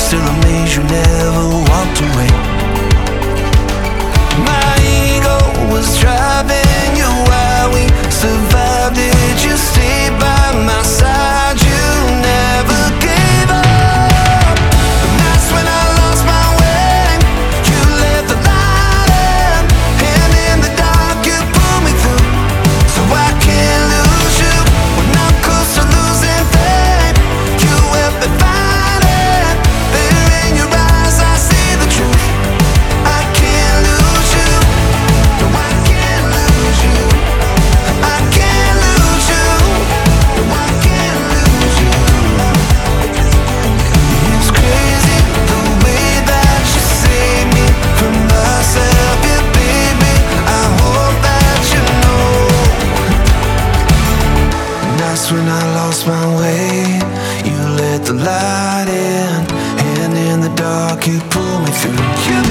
still amazed you never walked away. My ego was driving you while we survived. Did you stay by my side? You never gave up. And that's when I lost my way. You let the light in, and in the dark you pulled me through. So I can't lose you when I'm close to losing faith. You help me find it. There in your eyes I see the truth. I can't lose you. No, I can't lose you. I can't lose you. No, I can't lose you. It's crazy the way that you save me from myself, yeah, baby. I hope that you know. And that's when I lost my way. You let the light in, and in the dark you pull me through. You